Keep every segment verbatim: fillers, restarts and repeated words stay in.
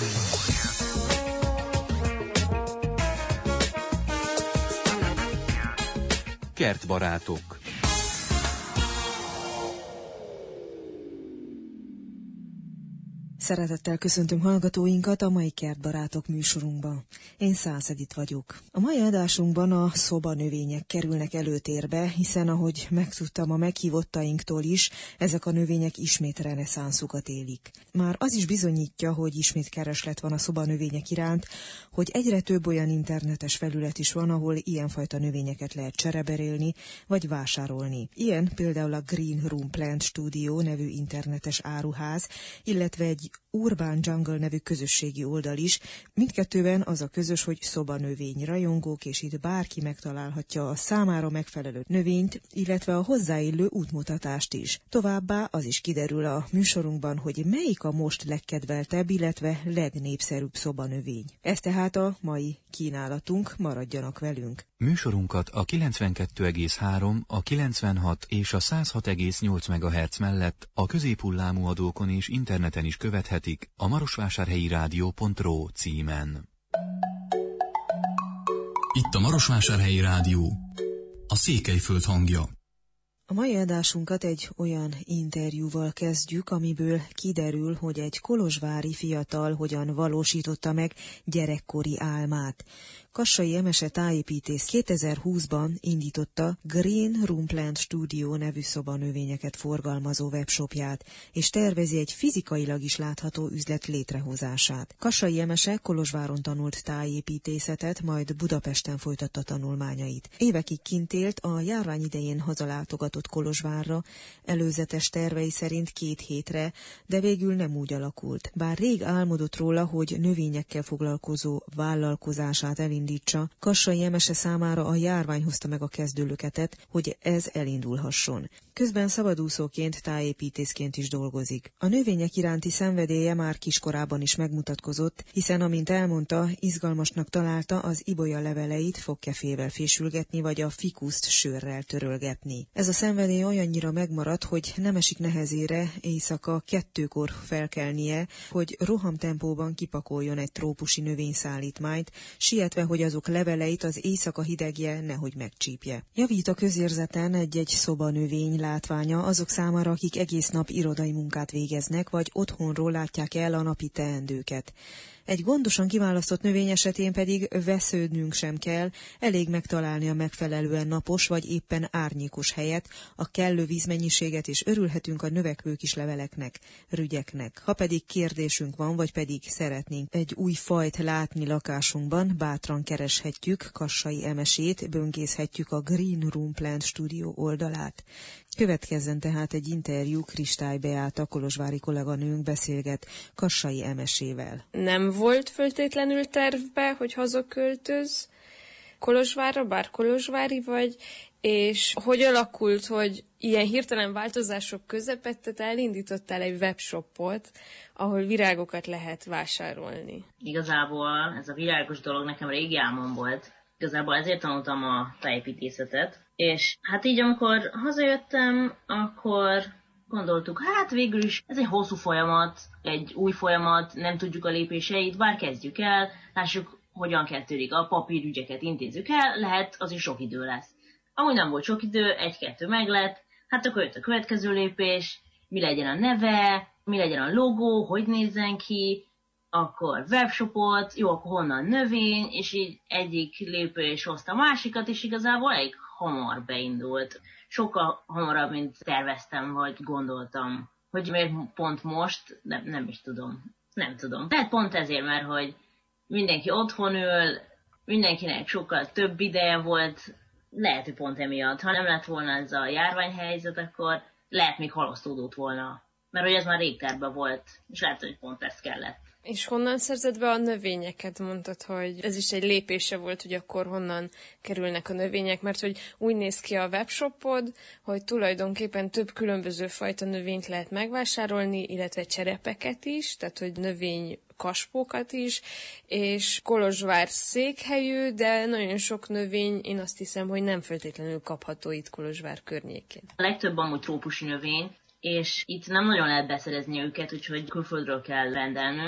Kertbarátok. Szeretettel köszöntöm hallgatóinkat a mai Kertbarátok műsorunkba. Én Szász Edit vagyok. A mai adásunkban a szobanövények kerülnek előtérbe, hiszen ahogy megtudtam a meghívottainktól is, ezek a növények ismét reneszánszukat élik. Már az is bizonyítja, hogy ismét kereslet van a szobanövények iránt, hogy egyre több olyan internetes felület is van, ahol ilyenfajta növényeket lehet csereberélni vagy vásárolni. Ilyen például a Green Room Plant Studio nevű internetes áruház, illetve egy Urban Jungle nevű közösségi oldal is. Mindkettőben az a közös, hogy szobanövény rajongók, és itt bárki megtalálhatja a számára megfelelő növényt, illetve a hozzáillő útmutatást is. Továbbá az is kiderül a műsorunkban, hogy melyik a most legkedveltebb, illetve legnépszerűbb szobanövény. Ez tehát a mai kínálatunk, maradjanak velünk. Műsorunkat a kilencvenkettő egész három, a kilencvenhat és a száz hat egész nyolc megahertz mellett a középhullámú adókon és interneten is követhetik a marosvásárhelyi rádió pont ro címen. Itt a Marosvásárhelyi Rádió, a Székelyföld hangja. A mai adásunkat egy olyan interjúval kezdjük, amiből kiderül, hogy egy kolozsvári fiatal hogyan valósította meg gyerekkori álmát. Kassai Emese tájépítész kétezer-húszban indította Green Room Plant Studio nevű szobanövényeket forgalmazó webshopját, és tervezi egy fizikailag is látható üzlet létrehozását. Kassai Emese Kolozsváron tanult tájépítészetet, majd Budapesten folytatta tanulmányait. Évekig kint élt, a járvány idején hazalátogatott Kolozsvárra, előzetes tervei szerint két hétre, de végül nem úgy alakult. Bár rég álmodott róla, hogy növényekkel foglalkozó vállalkozását elindítsa, Kassai Emese számára a járvány hozta meg a kezdőlöketet, hogy ez elindulhasson. Közben szabadúszóként, tájépítészként is dolgozik. A növények iránti szenvedélye már kiskorában is megmutatkozott, hiszen amint elmondta, izgalmasnak találta az ibolya leveleit fogkefével fésülgetni, vagy a fikuszt sörrel törölgetni. Ez a szenvedély olyannyira megmaradt, hogy nem esik nehezére éjszaka kettőkor felkelnie, hogy rohamtempóban kipakoljon egy trópusi növényszállítmányt, sietve, hogy azok leveleit az éjszaka hidegje nehogy megcsípje. Javít a közérzeten egy-egy szobanövény látványa azok számára, akik egész nap irodai munkát végeznek, vagy otthonról látják el a napi teendőket. Egy gondosan kiválasztott növény esetén pedig vesződnünk sem kell, elég megtalálni a megfelelően napos vagy éppen árnyékos helyet, a kellő vízmennyiséget, és örülhetünk a növekvő kis leveleknek, rügyeknek. Ha pedig kérdésünk van, vagy pedig szeretnénk egy új fajt látni lakásunkban, bátran kereshetjük Kassai Emesét, böngészhetjük a Green Room Plant Studio oldalát. Következzen tehát egy interjú. Kristály Beáta kolozsvári kolléganőnk beszélget Kassai Emesével. Nem volt föltétlenül tervbe, hogy hazaköltöz Kolozsvárra, bár kolozsvári vagy, és hogy alakult, hogy ilyen hirtelen változások közepette te elindítottál egy webshopot, ahol virágokat lehet vásárolni? Igazából ez a virágos dolog nekem régi álmom volt. Igazából ezért tanultam a tájépítészetet, és hát így amikor hazajöttem, akkor gondoltuk, hát végül is ez egy hosszú folyamat, egy új folyamat, nem tudjuk a lépéseit, bár kezdjük el, lássuk, hogyan kezdődik, a papírügyeket intézzük el, lehet, az is sok idő lesz. Amúgy nem volt sok idő, egy-kettő meg lett, hát akkor jött a következő lépés, mi legyen a neve, mi legyen a logó, hogy nézzen ki, akkor webshopot, jó, akkor honnan növény, és így egyik lépés hozta a másikat, és igazából elég hamar beindult. Sokkal hamarabb, mint terveztem, vagy gondoltam. Hogy miért pont most, nem, nem is tudom. Nem tudom. Lehet pont ezért, mert hogy mindenki otthon ül, mindenkinek sokkal több ideje volt, lehet, hogy pont emiatt. Ha nem lett volna ez a járványhelyzet, akkor lehet még halasztódott volna. Mert hogy ez már rég tervben volt, és lehet, hogy pont ez kellett. És honnan szerzed be a növényeket? Mondtad, hogy ez is egy lépése volt, hogy akkor honnan kerülnek a növények, mert hogy úgy néz ki a webshopod, hogy tulajdonképpen több különböző fajta növényt lehet megvásárolni, illetve cserepeket is, tehát hogy növény kaspókat is, és Kolozsvár székhelyű, de nagyon sok növény, én azt hiszem, hogy nem feltétlenül kapható itt Kolozsvár környékén. A legtöbb amúgy trópusi növény, és itt nem nagyon lehet beszerezni őket, úgyhogy külföldről kell rendelnünk.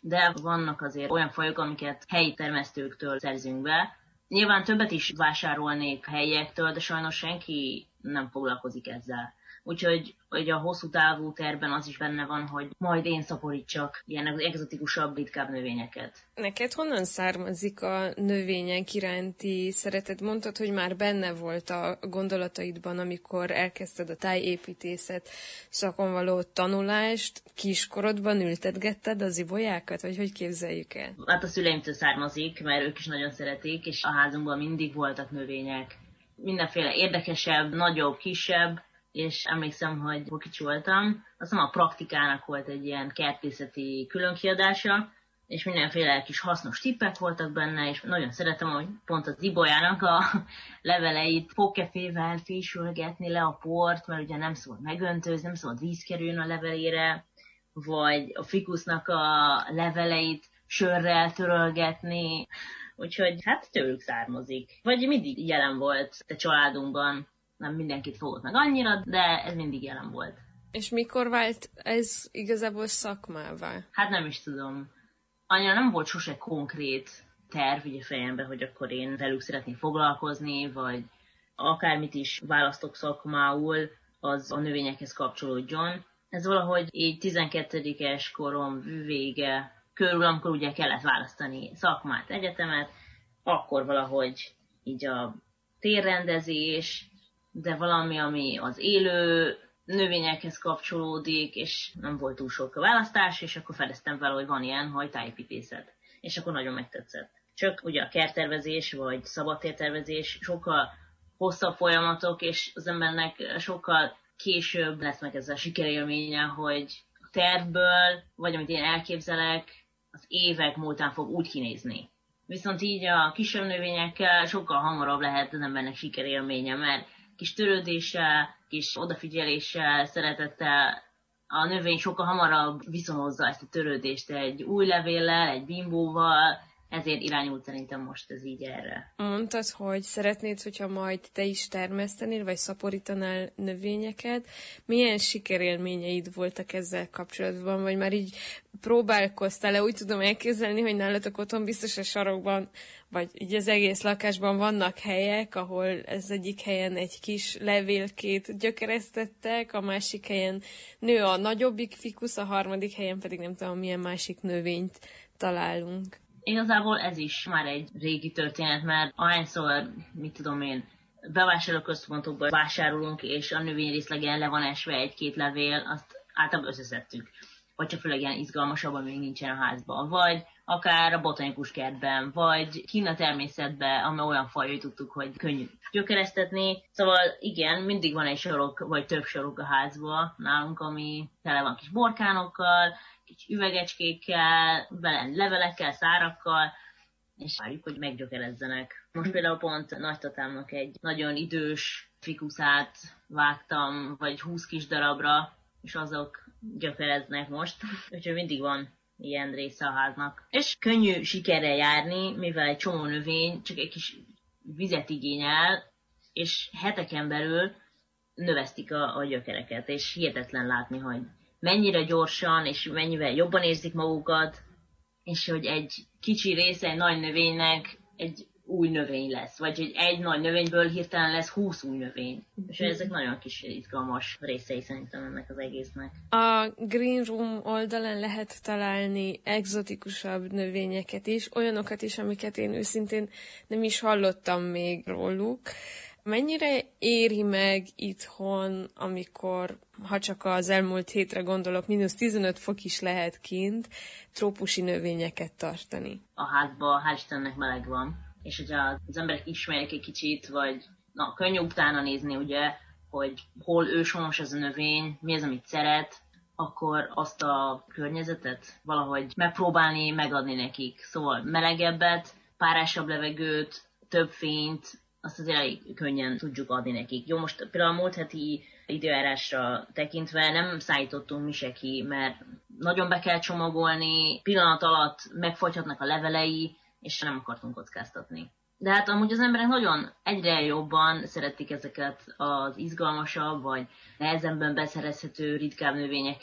de vannak azért olyan fajok, amiket helyi termesztőktől szerzünk be. Nyilván többet is vásárolnék helyektől, de sajnos senki nem foglalkozik ezzel. Úgyhogy hogy a hosszú távú tervben az is benne van, hogy majd én szaporítsak ilyen egzotikusabb, ritkább növényeket. Neked honnan származik a növények iránti szeretet? Mondtad, hogy már benne volt a gondolataidban, amikor elkezdted a tájépítészet szakon való tanulást. Kiskorodban ültetgetted az ibolyákat, vagy hogy képzeljük el? Hát a szüleimtől származik, mert ők is nagyon szeretik, és a házunkban mindig voltak növények. Mindenféle érdekesebb, nagyobb, kisebb, és emlékszem, hogy kicsi voltam, azt hiszem a praktikának volt egy ilyen kertészeti különkiadása, és mindenféle kis hasznos tippek voltak benne, és nagyon szeretem, hogy pont az ibolyának a leveleit fogkefével fésülgetni le a port, mert ugye nem szabad megöntözni, nem szabad víz kerüljön a levelére, vagy a fikusznak a leveleit sörrel törölgetni, úgyhogy hát tőlük származik. Vagy mindig jelen volt a családunkban, nem mindenkit fogott meg annyira, de ez mindig jelen volt. És mikor vált ez igazából szakmává? Hát nem is tudom. Annyira nem volt sose konkrét terv ugye fejemben, hogy akkor én velük szeretnék foglalkozni, vagy akármit is választok szakmául, az a növényekhez kapcsolódjon. Ez valahogy így tizenkettedikes korom vége körül, amikor ugye kellett választani szakmát, egyetemet, akkor valahogy így a térrendezés, de valami, ami az élő növényekhez kapcsolódik, és nem volt túl sok választás, és akkor fedeztem fel, hogy van ilyen, hogy tájépítészet. És akkor nagyon megtetszett. Csak ugye a kerttervezés, vagy szabadtértervezés sokkal hosszabb folyamatok, és az embernek sokkal később lesz meg ez a sikerélménye, hogy a tervből, vagy amit én elképzelek, az évek múltán fog úgy kinézni. Viszont így a kisebb növényekkel sokkal hamarabb lehet az embernek sikerélménye, mert kis törődéssel, kis odafigyeléssel, szeretettel a növény sokkal hamarabb viszonozza ezt a törődést egy új levéllel, egy bimbóval, ezért irányult szerintem most ez így erre. Mondtad, hogy szeretnéd, hogyha majd te is termesztenél, vagy szaporítanál növényeket. Milyen sikerélményeid voltak ezzel kapcsolatban, vagy már így próbálkoztál-e? Úgy tudom elképzelni, hogy nálatok otthon biztos a sarokban, vagy így az egész lakásban vannak helyek, ahol ez egyik helyen egy kis levélkét gyökeresztettek, a másik helyen nő a nagyobbik fikusz, a harmadik helyen pedig nem tudom, milyen másik növényt találunk. Igazából ez is már egy régi történet, mert ahányszor, mit tudom én, bevásárlóközpontokban vásárolunk, és a növényrészlegen le van esve egy-két levél, azt általában összeszedtük. Vagy csak főleg ilyen izgalmasabb, ami még nincsen a házban. Vagy akár a botanikus kertben, vagy kinn a természetben, amely olyan fajai tudtuk, hogy könnyű gyökeresztetni. Szóval igen, mindig van egy sorok, vagy több sorok a házban nálunk, ami tele van kis borkánokkal, kis üvegecskékkel, levelekkel, szárakkal, és várjuk, hogy meggyökerezzenek. Most például pont nagytatámnak egy nagyon idős fikuszát vágtam, vagy húsz kis darabra, és azok gyökereznek most. Úgyhogy mindig van ilyen része a háznak. És könnyű sikerrel járni, mivel egy csomó növény csak egy kis vizet igényel, és heteken belül növesztik a, a gyökereket, és hihetetlen látni, hogy mennyire gyorsan, és mennyivel jobban érzik magukat, és hogy egy kicsi része egy nagy növénynek egy új növény lesz, vagy hogy egy nagy növényből hirtelen lesz húsz új növény. És ezek nagyon kis izgalmas részei szerintem ennek az egésznek. A Green Room oldalán lehet találni egzotikusabb növényeket is, olyanokat is, amiket én őszintén nem is hallottam még róluk. Mennyire éri meg itthon, amikor, ha csak az elmúlt hétre gondolok, mínusz tizenöt fok is lehet kint, trópusi növényeket tartani? A házban hál' Istennek meleg van, és hogyha az emberek ismerik egy kicsit, vagy na, könnyű utána nézni, ugye, hogy hol őshonos ez a növény, mi az, amit szeret, akkor azt a környezetet valahogy megpróbálni megadni nekik. Szóval melegebbet, párásabb levegőt, több fényt, azt azért elég könnyen tudjuk adni nekik. Jó, most például a múlt heti időjárásra tekintve nem szállítottunk mi se ki, mert nagyon be kell csomagolni, pillanat alatt megfagyhatnak a levelei, és nem akartunk kockáztatni. De hát amúgy az emberek nagyon egyre jobban szeretik ezeket az izgalmasabb, vagy nehezebben beszerezhető ritkább növényeket,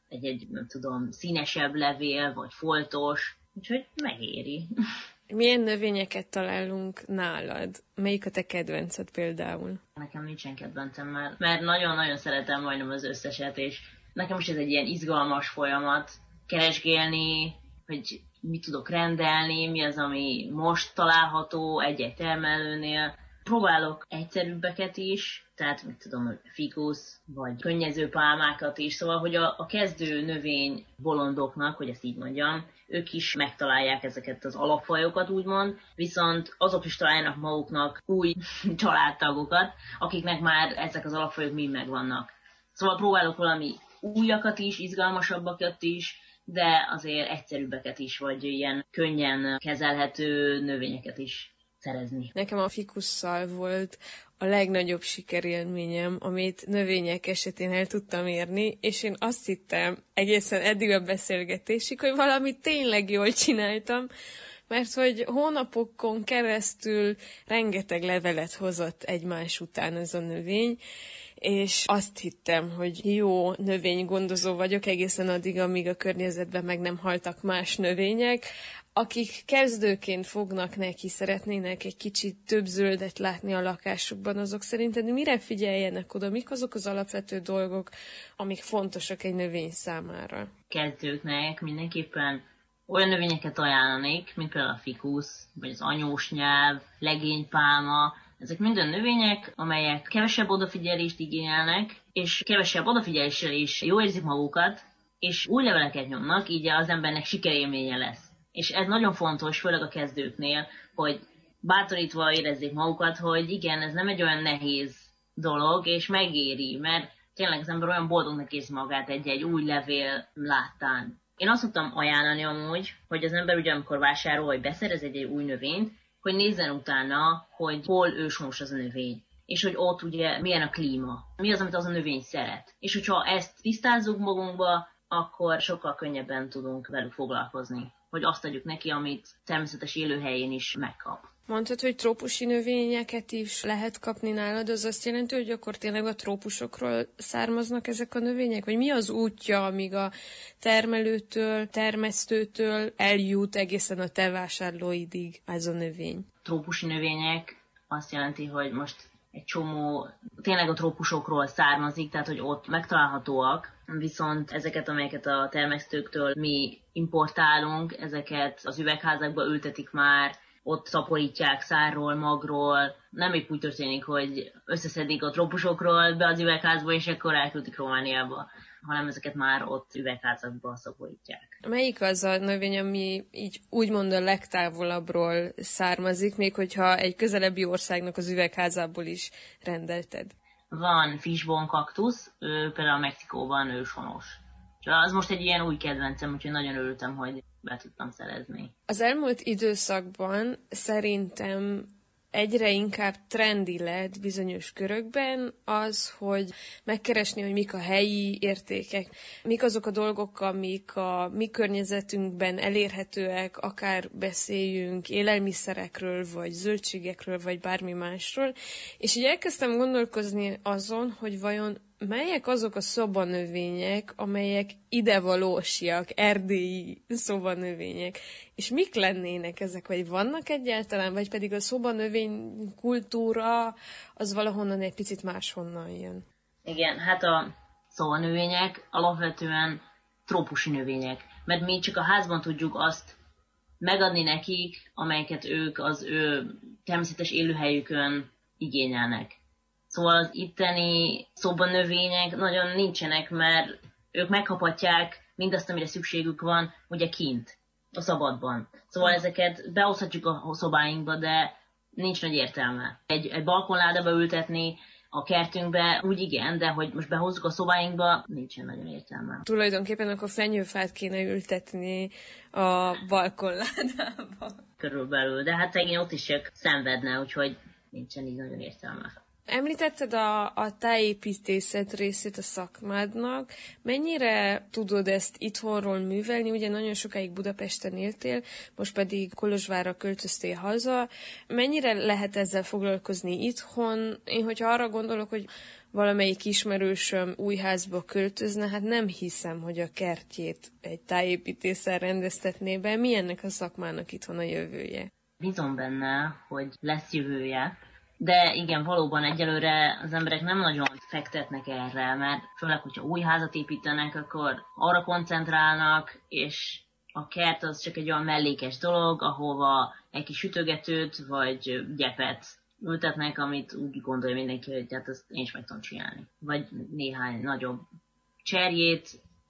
egy-egy, nem tudom, színesebb levél, vagy foltos, úgyhogy megéri. Milyen növényeket találunk nálad? Melyik a te kedvenced például? Nekem nincsen kedvencem, mert, mert nagyon-nagyon szeretem majdnem az összeset, és nekem is ez egy ilyen izgalmas folyamat, keresgélni, hogy mit tudok rendelni, mi az, ami most található egy-egy termelőnél. Próbálok egyszerűbbeket is, tehát mit tudom, hogy fikusz, vagy könnyező pálmákat is, szóval, hogy a, a kezdő növény bolondoknak, hogy ezt így mondjam, ők is megtalálják ezeket az alapfajokat, úgymond, viszont azok is találnak maguknak új családtagokat, akiknek már ezek az alapfajok mind megvannak. Szóval próbálok valami újakat is, izgalmasabbakat is, de azért egyszerűbbeket is, vagy ilyen könnyen kezelhető növényeket is szerezni. Nekem a fikusszal volt a legnagyobb sikerélményem, amit növények esetén el tudtam érni, és én azt hittem egészen eddig a beszélgetésig, hogy valamit tényleg jól csináltam, mert hogy hónapokon keresztül rengeteg levelet hozott egymás után ez a növény, és azt hittem, hogy jó növénygondozó vagyok egészen addig, amíg a környezetben meg nem haltak más növények, akik kezdőként fognak neki, szeretnének egy kicsit több zöldet látni a lakásukban, azok szerinted mire figyeljenek oda? Mik azok az alapvető dolgok, amik fontosak egy növény számára? Kezdőknek mindenképpen olyan növényeket ajánlanék, mint például a fikusz, vagy az anyósnyelv, legénypálma. Ezek minden növények, amelyek kevesebb odafigyelést igényelnek, és kevesebb odafigyeléssel is jól érzik magukat, és új leveleket nyomnak, így az embernek sikerélménye lesz. És ez nagyon fontos, főleg a kezdőknél, hogy bátorítva érezzék magukat, hogy igen, ez nem egy olyan nehéz dolog, és megéri, mert tényleg az ember olyan boldognak érzi magát egy-egy új levél láttán. Én azt szoktam ajánlani amúgy, hogy az ember ugye amikor vásárol, vagy beszerez egy-egy új növényt, hogy nézzen utána, hogy hol őshonos az a növény, és hogy ott ugye milyen a klíma, mi az, amit az a növény szeret. És hogyha ezt tisztázzuk magunkba, akkor sokkal könnyebben tudunk velük foglalkozni, hogy azt adjuk neki, amit természetes élőhelyén is megkap. Mondtad, hogy trópusi növényeket is lehet kapni nálad, az azt jelenti, hogy akkor tényleg a trópusokról származnak ezek a növények? Vagy mi az útja, amíg a termelőtől, termesztőtől eljut egészen a te vásárlóidig ez a növény? Trópusi növények azt jelenti, hogy most egy csomó tényleg a trópusokról származik, tehát hogy ott megtalálhatóak, viszont ezeket, amelyeket a termesztőktől mi importálunk, ezeket az üvegházakba ültetik már, ott szaporítják szárról, magról. Nem épp úgy történik, hogy összeszedik a trópusokról be az üvegházba, és akkor elküldik Romániába, hanem ezeket már ott üvegházakba szaporítják. Melyik az a növény, ami így úgymond a legtávolabbról származik, még hogyha egy közelebbi országnak az üvegházából is rendelted? Van fishbone kaktusz, ő például Mexikóban őshonos. Az most egy ilyen új kedvencem, úgyhogy nagyon örültem, hogy be tudtam szerezni. Az elmúlt időszakban szerintem egyre inkább trendi lett bizonyos körökben az, hogy megkeresni, hogy mik a helyi értékek, mik azok a dolgok, amik a mi környezetünkben elérhetőek, akár beszéljünk élelmiszerekről, vagy zöldségekről, vagy bármi másról. És így elkezdtem gondolkozni azon, hogy vajon melyek azok a szobanövények, amelyek idevalósiak, erdélyi szobanövények, és mik lennének ezek, vagy vannak egyáltalán, vagy pedig a szobanövény kultúra az valahonnan egy picit máshonnan jön? Igen, hát a szobanövények alapvetően trópusi növények, mert mi csak a házban tudjuk azt megadni nekik, amelyeket ők az ő természetes élőhelyükön igényelnek. Szóval az itteni szobanövények nagyon nincsenek, mert ők megkaphatják mindazt, amire szükségük van, ugye kint, a szabadban. Szóval ezeket behozhatjuk a szobáinkba, de nincs nagy értelme. Egy, egy balkonládába ültetni a kertünkbe, úgy igen, de hogy most behozzuk a szobáinkba, nincsen nagyon értelme. Tulajdonképpen akkor fenyőfát kéne ültetni a balkonládába. Körülbelül, de hát szegény ott is csak szenvedne, úgyhogy nincsen így nagyon értelme. Említetted a, a tájépítészet részét a szakmádnak. Mennyire tudod ezt itthonról művelni? Ugye nagyon sokáig Budapesten éltél, most pedig Kolozsvárra költöztél haza. Mennyire lehet ezzel foglalkozni itthon? Én, hogyha arra gondolok, hogy valamelyik ismerősöm új házba költözne, hát nem hiszem, hogy a kertjét egy tájépítészel rendeztetné be. Mi ennek a szakmának itthon a jövője? Bízom benne, hogy lesz jövője. De igen, valóban egyelőre az emberek nem nagyon fektetnek erre, mert főleg, hogyha új házat építenek, akkor arra koncentrálnak, és a kert az csak egy olyan mellékes dolog, ahova egy kis sütögetőt vagy gyepet ültetnek, amit úgy gondolja mindenki, hogy hát ezt én is meg tudom csinálni. Vagy néhány nagyobb cserjét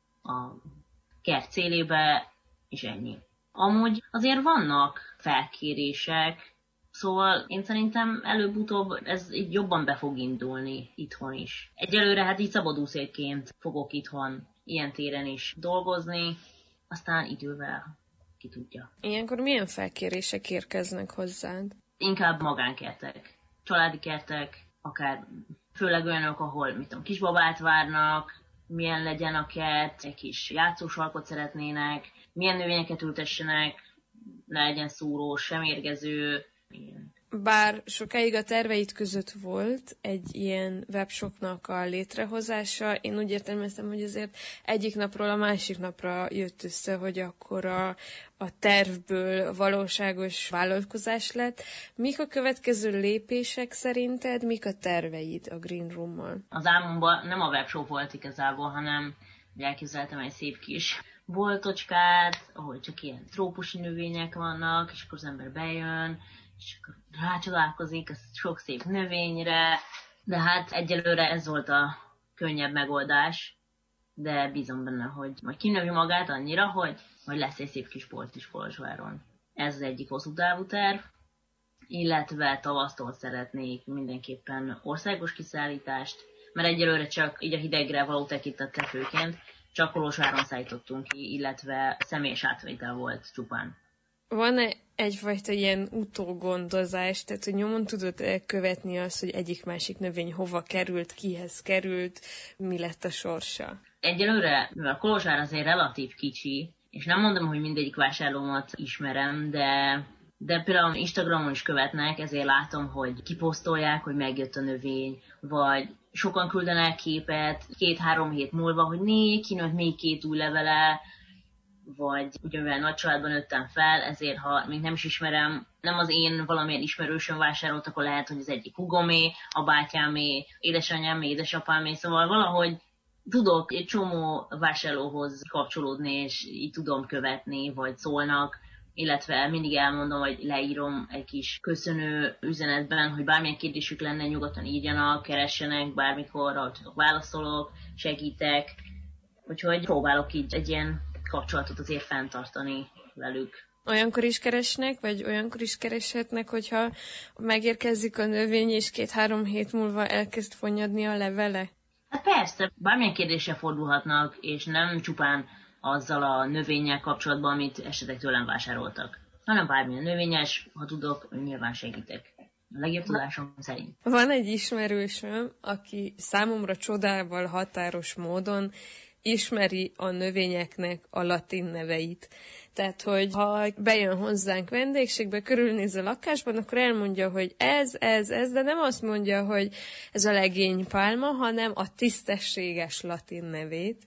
a kert célébe, és ennyi. Amúgy azért vannak felkérések, szóval én szerintem előbb-utóbb ez így jobban be fog indulni itthon is. Egyelőre hát így szabadúszékként fogok itthon ilyen téren is dolgozni, aztán idővel ki tudja. Ilyenkor milyen felkérések érkeznek hozzád? Inkább magánkertek, családi kertek, akár főleg olyanok, ahol mit tudom, kisbabát várnak, milyen legyen a kert, egy kis játszósarkot szeretnének, milyen növényeket ültessenek, ne legyen szúrós, sem érgező. Igen. Bár sokáig a terveid között volt egy ilyen webshopnak a létrehozása, én úgy értelmeztem, hogy azért egyik napról a másik napra jött össze, hogy akkor a, a tervből valóságos vállalkozás lett. Mik a következő lépések szerinted, mik a terveid a Green Room-mal? Az álmomban nem a webshop volt igazából, hanem elképzeltem egy szép kis boltocskát, ahol csak ilyen trópusi növények vannak, és akkor az ember bejön, és akkor rácsodálkozik a sok szép növényre, de hát egyelőre ez volt a könnyebb megoldás, de bízom benne, hogy majd kinövi magát annyira, hogy majd lesz egy szép kis bolt is Kolozsváron. Ez az egyik hosszú távú terv, illetve tavasztól szeretnék mindenképpen országos kiszállítást, mert egyelőre csak így a hidegre való tekintettel főként csak Kolozsváron szállítottunk ki, illetve személyes átvétel volt csupán. Van-e egyfajta ilyen utógondozás, tehát hogy nyomon tudod követni azt, hogy egyik-másik növény hova került, kihez került, mi lett a sorsa? Egyelőre, mivel Kolozsvár azért relatív kicsi, és nem mondom, hogy mindegyik vásárlómat ismerem, de, de például Instagramon is követnek, ezért látom, hogy kiposztolják, hogy megjött a növény, vagy sokan küldenek képet két-három hét múlva, hogy né, kinőtt még két új levele, vagy ugyanilyen nagy családban nőttem fel, ezért ha még nem is ismerem, nem az én valamilyen ismerősöm vásárolt, akkor lehet, hogy az egyik hugomé, a bátyámé, édesanyámé, édesapámé, szóval valahogy tudok egy csomó vásárlóhoz kapcsolódni, és így tudom követni, vagy szólnak, illetve mindig elmondom, hogy leírom egy kis köszönő üzenetben, hogy bármilyen kérdésük lenne, nyugodtan írjanak, keressenek, bármikor, ahogy tudok, válaszolok, segítek, úgyhogy próbálok így egy ilyen kapcsolatot azért fenntartani velük. Olyankor is keresnek, vagy olyankor is kereshetnek, hogyha megérkezik a növény, és két-három hét múlva elkezd fonnyadni a levele? Hát persze, bármilyen kérdéssel fordulhatnak, és nem csupán azzal a növényel kapcsolatban, amit esetleg tőlem vásároltak, hanem bármilyen növényes, ha tudok, nyilván segítek. A legjobb tudásom szerint. Van egy ismerősöm, aki számomra csodával határos módon ismeri a növényeknek a latin neveit. Tehát, hogy ha bejön hozzánk vendégségbe, körülnéz a lakásban, akkor elmondja, hogy ez, ez, ez, de nem azt mondja, hogy ez a legénypálma, hanem a tisztességes latin nevét.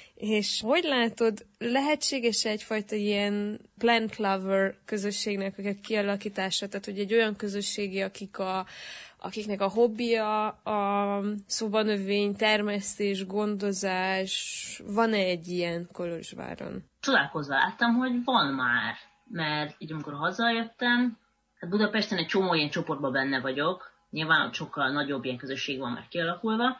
És hogy látod, lehetséges egyfajta ilyen plant lover közösségnek a kialakítása, tehát hogy egy olyan közösségi, akik a, akiknek a hobbija a szobanövény, termesztés, gondozás, van-e egy ilyen Kolozsváron? Csodálkozva láttam, hogy van már, mert így amikor hazajöttem, hát Budapesten egy csomó ilyen csoportban benne vagyok, nyilván ott sokkal nagyobb ilyen közösség van már kialakulva,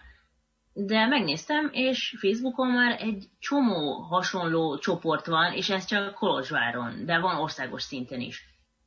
de megnéztem, és Facebookon már egy csomó hasonló csoport van, és ez csak Kolozsváron, de van országos szinten is.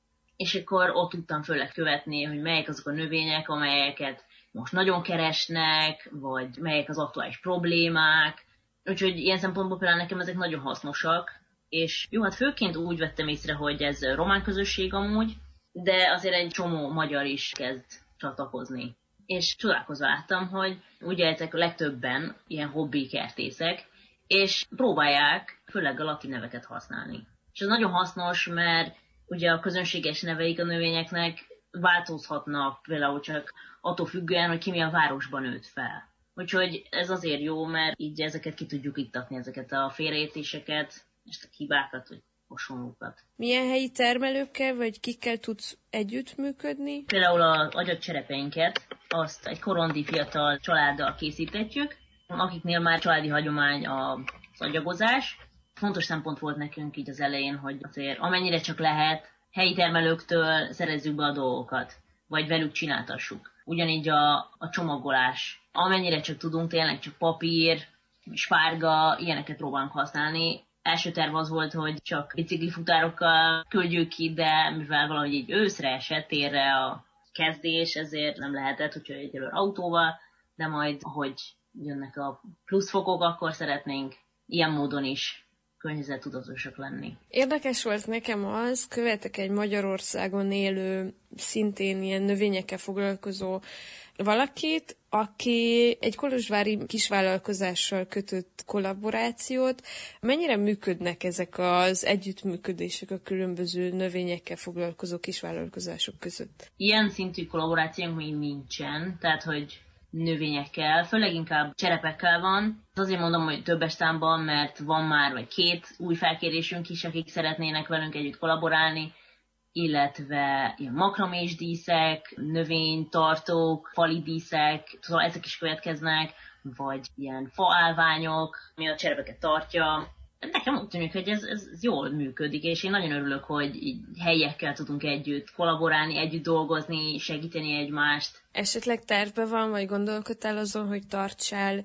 És akkor ott tudtam főleg követni, hogy melyek azok a növények, amelyeket most nagyon keresnek, vagy melyek az aktuális problémák. Úgyhogy ilyen szempontból például nekem ezek nagyon hasznosak. És jó, hát főként úgy vettem észre, hogy ez román közösség amúgy, de azért egy csomó magyar is kezd csatlakozni. és csodálkozva láttam, hogy ugye ezek a legtöbben ilyen hobbi kertészek, és próbálják főleg a latin neveket használni. És ez nagyon hasznos, mert ugye a közönséges neveik a növényeknek változhatnak, például csak attól függően, hogy ki milyen városban nőtt fel. Úgyhogy ez azért jó, mert így ezeket ki tudjuk iktatni, ezeket a félreértéseket, és a hibákat, vagy hasonlókat. Milyen helyi termelőkkel, vagy kikkel tudsz együttműködni? Például az agyagcserepeinket, azt egy korondi fiatal családdal készítetjük, akiknél már családi hagyomány az agyagozás. Fontos szempont volt nekünk így az elején, hogy azért amennyire csak lehet, helyi termelőktől szerezzük be a dolgokat, vagy velük csináltassuk. Ugyanígy a, a csomagolás. Amennyire csak tudunk, tényleg csak papír, spárga, ilyeneket próbálunk használni. Első terv az volt, hogy csak biciklifutárokkal küldjük ki, de mivel valahogy így őszre esett térre a kezdés, ezért nem lehetett, úgyhogy egyelőre autóval, de majd, ahogy jönnek a pluszfokok, akkor szeretnénk ilyen módon is környezettudatosak lenni. Érdekes volt nekem az, követek egy Magyarországon élő, szintén ilyen növényekkel foglalkozó valakit, aki egy kolozsvári kisvállalkozással kötött kollaborációt. Mennyire működnek ezek az együttműködések a különböző növényekkel foglalkozó kisvállalkozások között? Ilyen szintű kollaborációnk még nincsen, tehát hogy növényekkel, főleg inkább cserepekkel van. Azért mondom, hogy többes számban, mert van már vagy két új felkérésünk is, akik szeretnének velünk együtt kollaborálni, illetve ilyen makramés díszek, növénytartók, fali díszek, szóval ezek is következnek, vagy ilyen faállványok, ami a cserepeket tartja. Nekem úgy tűnik, hogy ez, ez jól működik, és én nagyon örülök, hogy így helyiekkel tudunk együtt kollaborálni, együtt dolgozni, segíteni egymást. Esetleg tervben van, vagy gondolkodtál azon, hogy tartsál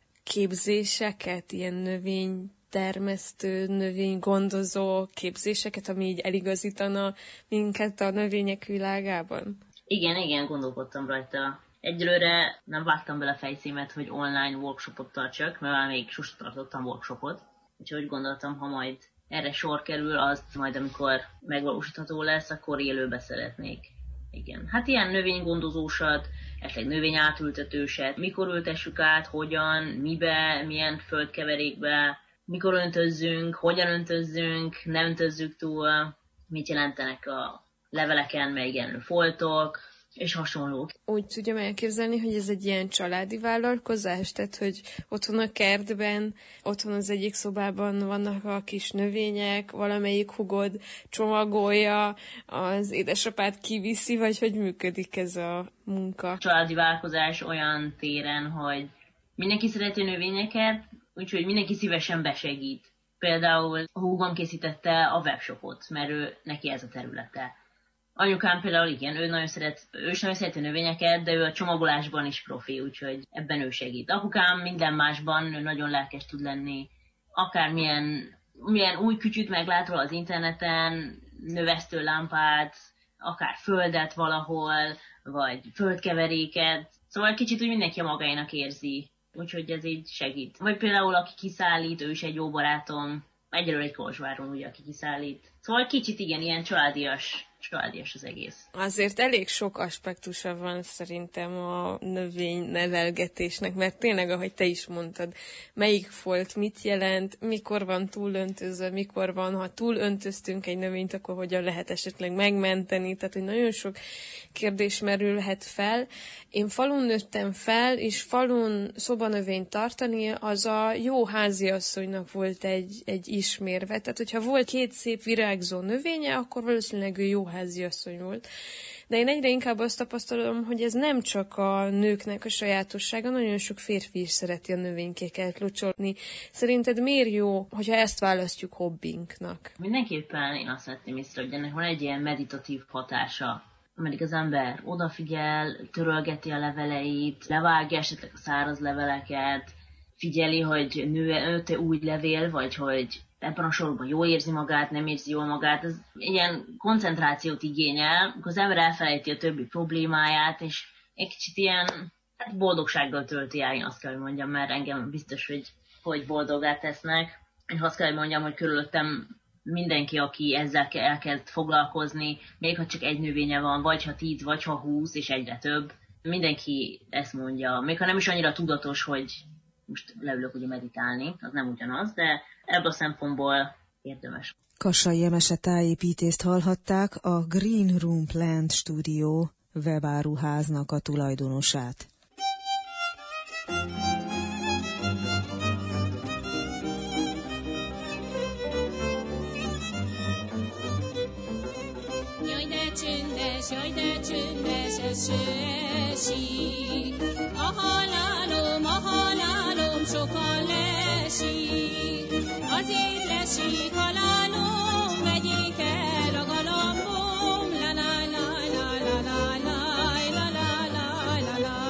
képzéseket, ilyen növénytermesztő, növénygondozó képzéseket, ami így eligazítana minket a növények világában? Igen, igen, gondolkodtam rajta. Egyelőre nem vágtam bele fejszémet, hogy online workshopot tartsak, mert még sosem tartottam workshopot. Úgyhogy gondoltam, ha majd erre sor kerül, azt majd amikor megvalósítható lesz, akkor élőbe szeretnék. Igen. Hát ilyen növénygondozósat, esetleg növényátültetőset, mikor ültessük át, hogyan, mibe, milyen földkeverékbe, mikor öntözzünk, hogyan öntözzünk, ne öntözzük túl, mit jelentenek a leveleken megjelenő foltok, és hasonlók. Úgy tudjam elképzelni, hogy ez egy ilyen családi vállalkozás, tehát hogy otthon a kertben, otthon az egyik szobában vannak a kis növények, valamelyik hugod csomagolja, az édesapád kiviszi, vagy hogy működik ez a munka? A családi vállalkozás olyan téren, hogy mindenki szereti növényeket, úgyhogy mindenki szívesen besegít. Például a húgom készítette a webshopot, mert ő, neki ez a területe. Anyukám például igen, ő nagyon szeret, ő is nagyon szereti növényeket, de ő a csomagolásban is profi, úgyhogy ebben ő segít. Apukám minden másban ő nagyon lelkes tud lenni, akármilyen milyen új kütyüt meglát róla az interneten, növesztőlámpát, akár földet valahol, vagy földkeveréket. Szóval kicsit úgy mindenki a magáénak érzi, úgyhogy ez így segít. Vagy például aki kiszállít, ő is egy jó barátom, egyelőre egy Kolozsváron, ugye, aki kiszállít. Szóval kicsit igen, ilyen családias, családias az egész. Azért elég sok aspektusa van szerintem a növénynevelgetésnek, mert tényleg, ahogy te is mondtad, melyik folt mit jelent, mikor van túlöntözve, mikor van, ha túlöntöztünk egy növényt, akkor hogyan lehet esetleg megmenteni, tehát hogy nagyon sok kérdés merülhet fel. Én falun nőttem fel, és falun szobanövényt tartani, az a jó háziasszonynak volt egy, egy ismérve. Tehát, hogyha volt két szép virágzó növénye, akkor valószínűleg ő jó háziasszony volt. De én egyre inkább azt tapasztalom, hogy ez nem csak a nőknek a sajátossága, nagyon sok férfi is szereti a növénykéket locsolni. Szerinted miért jó, hogyha ezt választjuk hobbinknak? Mindenképpen én azt vettem észre, hogy ennek van egy ilyen meditatív hatása, ameddig az ember odafigyel, törölgeti a leveleit, levágja esetleg a száraz leveleket, figyeli, hogy nő-e új levél, vagy hogy ebben a sorban jól érzi magát, nem érzi jól magát. Ez ilyen koncentrációt igényel, amikor az ember elfelejti a többi problémáját, és egy kicsit ilyen boldogsággal tölti el, én azt kell, hogy mondjam, mert engem biztos, hogy, hogy boldoggá tesznek. És azt kell, hogy mondjam, hogy körülöttem mindenki, aki ezzel elkezd foglalkozni, még ha csak egy növénye van, vagy ha tíz, vagy ha húsz, és egyre több, mindenki ezt mondja, még ha nem is annyira tudatos, hogy most leülök ugye meditálni, az nem ugyanaz, de ebből a szempontból érdemes. Kassai Emese tájépítést hallhatták, a Green Room Plant Studio webáruháznak a tulajdonosát. Jaj, de csöndes, jaj, de csöndes eső esik. A halálom, a halálom sokan lesik. Azért lesik halálom, vegyék el a galambom. La la la la la la la la la la la.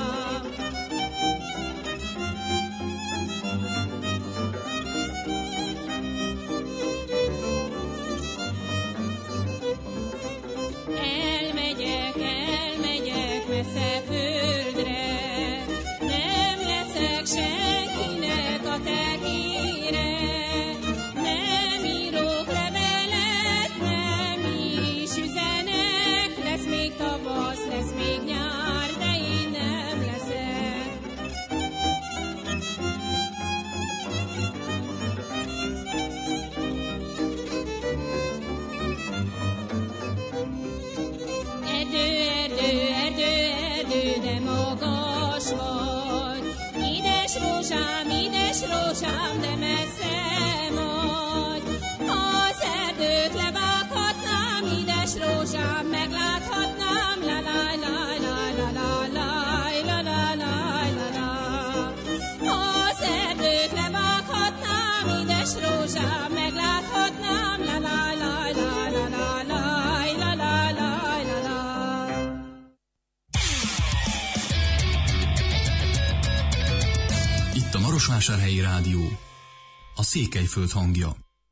Elmegyek, elmegyek messze földre, nem leszek senkinek a tekére, nem írok levelet, nem is üzenek, lesz még tavasz, lesz még nyár, de én nem leszek. Erdő, erdő, erdő, erdő, de magas vagy. Édes rózsám, édes rózsám, de messze vagy. Ha az erdőt levághatnám, édes rózsám, megláthatnám. La la la la la la la la la la la la. Ha az erdőt levághatnám, édes rózsám, megláthatnám. La la la la la la la la la la la. Itt a Marosvásárhelyi Rádió, a Székelyföld hangja.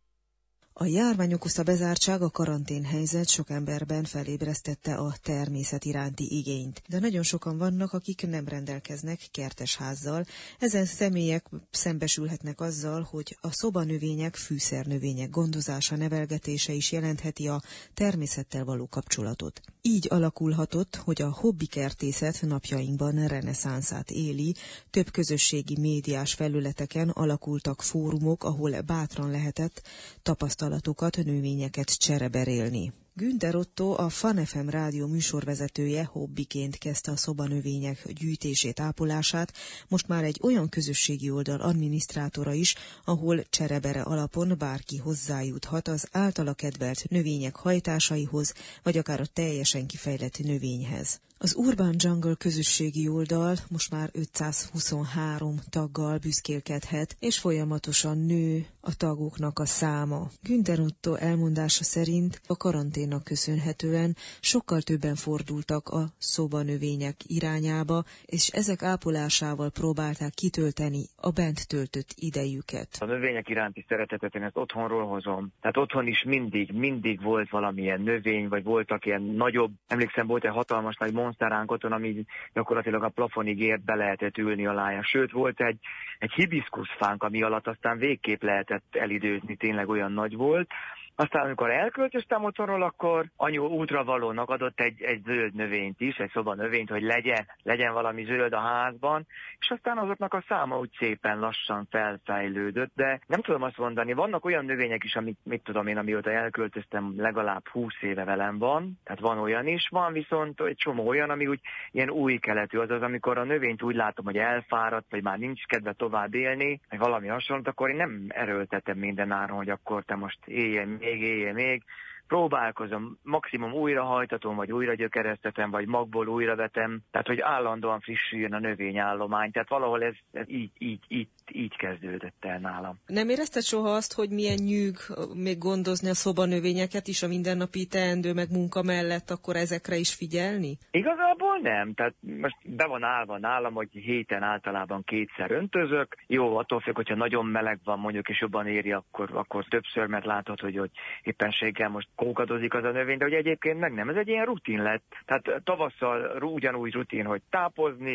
A járvány okozta bezártság, a karanténhelyzet sok emberben felébresztette a természet iránti igényt. De nagyon sokan vannak, akik nem rendelkeznek kertesházzal. Ezen személyek szembesülhetnek azzal, hogy a szobanövények, fűszernövények gondozása, nevelgetése is jelentheti a természettel való kapcsolatot. Így alakulhatott, hogy a hobbikertészet napjainkban reneszánszát éli, több közösségi médiás felületeken alakultak fórumok, ahol bátran lehetett tapasztalatokat, növényeket csereberélni. Günther Otto, a Fun ef em rádió műsorvezetője hobbiként kezdte a szobanövények gyűjtését, ápolását, most már egy olyan közösségi oldal adminisztrátora is, ahol cserebere alapon bárki hozzájuthat az általa kedvelt növények hajtásaihoz, vagy akár a teljesen kifejlett növényhez. Az Urban Jungle közösségi oldal most már ötszázhuszonhárom taggal büszkélkedhet, és folyamatosan nő a tagoknak a száma. Günther Otto elmondása szerint a karanténnak köszönhetően sokkal többen fordultak a szobanövények irányába, és ezek ápolásával próbálták kitölteni a bent töltött idejüket. A növények iránti szeretetet én ezt otthonról hozom. Tehát otthon is mindig, mindig volt valamilyen növény, vagy voltak ilyen nagyobb, emlékszem, volt egy hatalmas nagy monszteránk otthon, ami gyakorlatilag a plafonig ért, be lehetett ülni alája. Sőt, volt egy, egy hibiszkuszfánk, ami alatt aztán végképp lehetett elidőzni, tényleg olyan nagy volt. Aztán, amikor elköltöztem otthonról, akkor anyu útravalónak adott egy, egy zöld növényt is, egy szobanövényt, hogy legyen, legyen valami zöld a házban, és aztán azoknak a száma úgy szépen lassan felfejlődött, de nem tudom azt mondani, vannak olyan növények is, amit, mit tudom én, amióta elköltöztem, legalább húsz éve velem van, tehát van olyan is, van viszont egy csomó olyan, ami úgy ilyen új keletű, azaz amikor a növényt úgy látom, hogy elfáradt, vagy már nincs kedve tovább élni, vagy valami hasonlót, akkor én nem erőltetem minden áron, hogy akkor te most éljen még, éljen még, próbálkozom, maximum újra hajtatom, vagy újra gyökeresztetem, vagy magból újra vetem, tehát hogy állandóan frissüljön a növényállomány, tehát valahol ez, ez így, így, így, így kezdődött el nálam. Nem érezted soha azt, hogy milyen nyűg még gondozni a szobanövényeket is a mindennapi teendő meg munka mellett, akkor ezekre is figyelni? Igazából nem, tehát most be van állva nálam, hogy héten általában kétszer öntözök. Jó, attól függ, hogyha nagyon meleg van mondjuk, és jobban éri, akkor, akkor többször, mert látod, hogy, hogy éppenséggel most kókadozik az a növény, de hogy egyébként meg nem, ez egy ilyen rutin lett. Tehát tavasszal ugyanúgy rutin, hogy tápozni,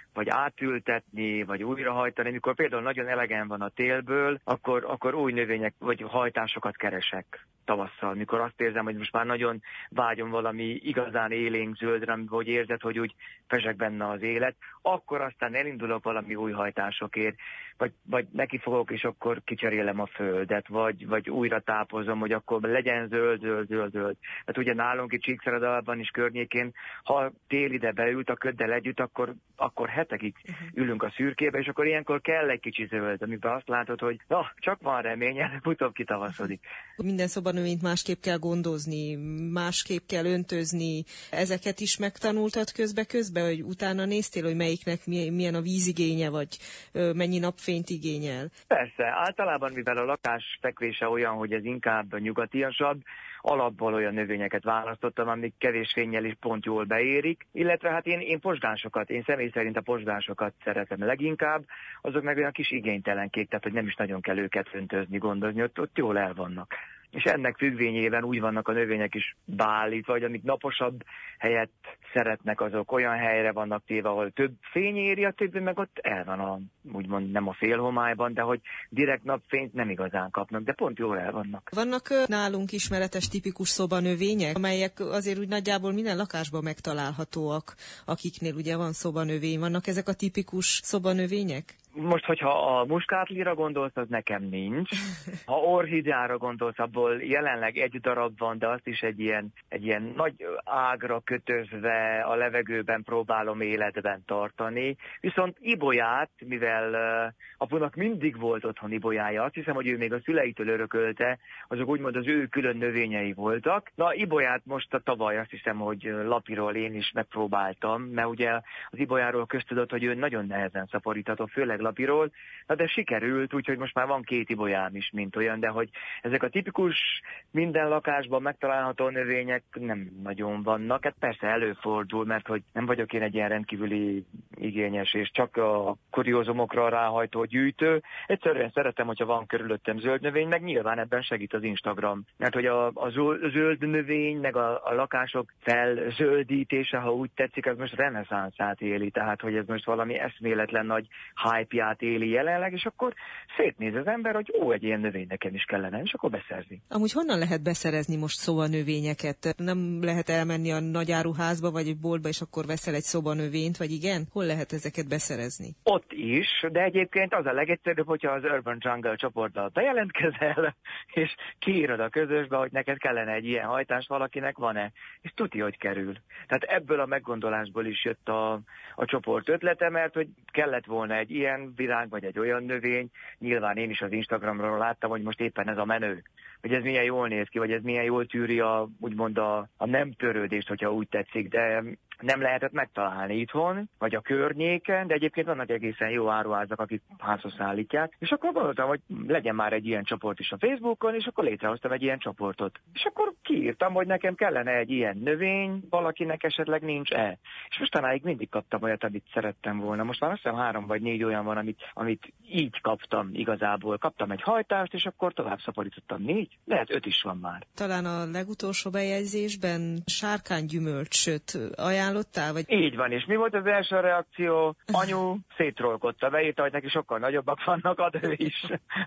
vagy átültetni, vagy újrahajtani. Mikor például nagyon elegen van a télből, akkor, akkor új növények vagy hajtásokat keresek tavasszal. Mikor azt érzem, hogy most már nagyon vágyom valami igazán élénk zöldre, hogy érzed, hogy úgy fesek benne az élet, akkor aztán elindulok valami új hajtásokért, vagy, vagy neki fogok, és akkor kicserélem a földet, vagy, vagy újra tápozom, hogy akkor legyen zöld, zöld, zöld, zöld. Hát ugye nálunk itt Csíkszeredalban is környékén, ha tél ide beült a köddel együtt, akkor, akkor hetekig ülünk a szürkébe, és akkor ilyenkor kell egy kicsi zöld, amiben azt látod, hogy na, csak van remény, előbb-utóbb kitavaszodik. Minden szobanövényt másképp kell gondozni, másképp kell öntözni. Ezeket is megtanultad közbe-közbe, hogy utána néztél, hogy melyiknek milyen a vízigénye, vagy mennyi napfényt igényel? Persze, általában mivel a lakás fekvése olyan, hogy ez inkább nyugatiasabb, alapból olyan növényeket választottam, amik kevés fénnyel is pont jól beérik, illetve hát én, én posgásokat, én személy szerint a posgásokat szeretem leginkább, azok meg olyan kis igénytelenkék, tehát hogy nem is nagyon kell őket öntözni, gondozni, ott, ott jól el vannak. És ennek függvényében úgy vannak a növények is beállítva, hogy amik naposabb helyet szeretnek, azok olyan helyre vannak téve, ahol több fény éri, a többi meg ott el van a, úgymond nem a félhomályban, de hogy direkt napfényt nem igazán kapnak, de pont jól el vannak. Vannak nálunk ismeretes tipikus szobanövények, amelyek azért úgy nagyjából minden lakásban megtalálhatóak, akiknél ugye van szobanövény. Vannak ezek a tipikus szobanövények? Most, hogyha a muskátlira gondolsz, az nekem nincs. Ha orhideára gondolsz, abból jelenleg egy darab van, de azt is egy ilyen, egy ilyen nagy ágra kötözve a levegőben próbálom életben tartani. Viszont ibolyát, mivel uh, apunak mindig volt otthon ibolyája, azt hiszem, hogy ő még a szüleitől örökölte, azok úgymond az ő külön növényei voltak. Na, ibolyát most a tavaly azt hiszem, hogy lapiról én is megpróbáltam, mert ugye az ibolyáról köztudott, hogy ő nagyon nehezen szaporítható, főleg lapiról, na de sikerült, úgyhogy most már van két ibolyám is, mint olyan, de hogy ezek a tipikus minden lakásban megtalálható növények nem nagyon vannak. Hát persze előfordul, mert hogy nem vagyok én egy ilyen rendkívüli igényes és csak a kuriózumokra ráhajtó gyűjtő. Egyszerűen szeretem, hogyha van körülöttem zöld növény, meg nyilván ebben segít az Instagram. Mert hogy a, a zöld növény, meg a, a lakások felzöldítése, ha úgy tetszik, az most reneszánszát éli, tehát hogy ez most valami eszméletlen nagy hype-ját éli jelenleg, és akkor szétnéz az ember, hogy ó, egy ilyen növény nekem is kellene, és akkor beszerzi. Amúgy honnan lehet beszerezni most szobanövényeket? Nem lehet elmenni a nagyáruházba, vagy egy boltba, és akkor veszel egy szobanövényt, vagy igen? Hol lehet ezeket beszerezni? Ott is, de egyébként az a legegyszerűbb, hogyha az Urban Jungle csoportba bejelentkezel, és kiírod a közösbe, hogy neked kellene egy ilyen hajtás, valakinek van-e, és tudja, hogy kerül. Tehát ebből a meggondolásból is jött a, a csoport ötlete, mert hogy kellett volna egy ilyen virág, vagy egy olyan növény. Nyilván én is az Instagramról láttam, hogy most éppen ez a menő. Hogy ez milyen jól néz ki, vagy ez milyen jól tűri a, úgymond a, a nem törődést, hogyha úgy tetszik, de nem lehetett megtalálni itthon, vagy a környéken, de egyébként vannak egészen jó áruházak, akik házhoz szállítják, és akkor gondoltam, hogy legyen már egy ilyen csoport is a Facebookon, és akkor létrehoztam egy ilyen csoportot. És akkor kiírtam, hogy nekem kellene egy ilyen növény, valakinek esetleg nincs-e. És mostanáig mindig kaptam olyat, amit szerettem volna. Most már azt hiszem három vagy négy olyan van, amit, amit így kaptam igazából. Kaptam egy hajtást, és akkor tovább szaporítottam négy, lehet öt is van már. Talán a legutolsó bejegyzésben sárkánygyümölcsöt ajánlottál? Vagy... Így van, és mi volt az első reakció? Anyu szétrolkodta, beírta, hogy neki sokkal nagyobbak vannak, ad ő is.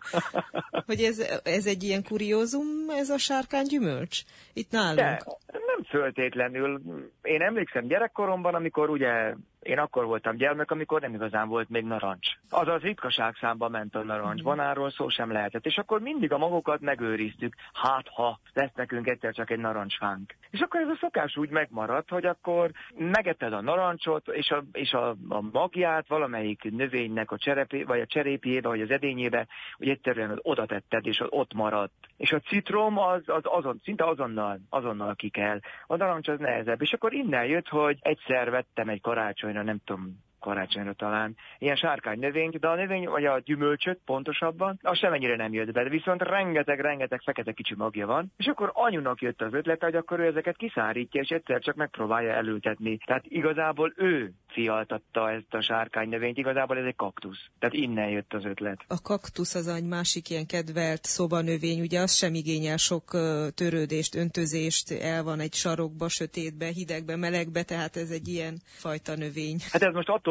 Hogy ez, ez egy ilyen kuriózum, ez a sárkánygyümölcs? Itt nálunk? De nem föltétlenül. Én emlékszem gyerekkoromban, amikor ugye én akkor voltam gyermek, amikor nem igazán volt még narancs. Azaz ritkaság számba ment a narancs, banáról szó sem lehetett, és akkor mindig a magokat megőriztük, hát ha lesz nekünk egyszer csak egy narancsfánk. És akkor ez a szokás úgy megmaradt, hogy akkor megetted a narancsot, és a, és a, a magját valamelyik növénynek a cserepé, vagy a cserépjébe, vagy az edényébe, hogy egyszerűen oda tetted, és ott maradt. És a citrom az, az azon, szinte azonnal, azonnal ki kell. A narancs az nehezebb. És akkor innen jött, hogy egyszer vettem egy karácsonyra, nem tudom, karácsonyra talán, ilyen sárkány növényt, de a növény, vagy a gyümölcsöt pontosabban, az semennyire nem jött be, viszont rengeteg-rengeteg fekete kicsi magja van, és akkor anyunak jött az ötlete, hogy akkor ő ezeket kiszárítja, és egyszer csak megpróbálja elültetni. Tehát igazából ő fialtatta ezt a sárkány növényt, igazából ez egy kaktusz. Tehát innen jött az ötlet. A kaktusz az egy másik ilyen kedvelt szobanövény, ugye az sem igényel sok törődést, öntözést, el van egy sarokba, sötétbe, hidegbe, melegbe, tehát ez egy ilyen fajta növény. Hát ez most attól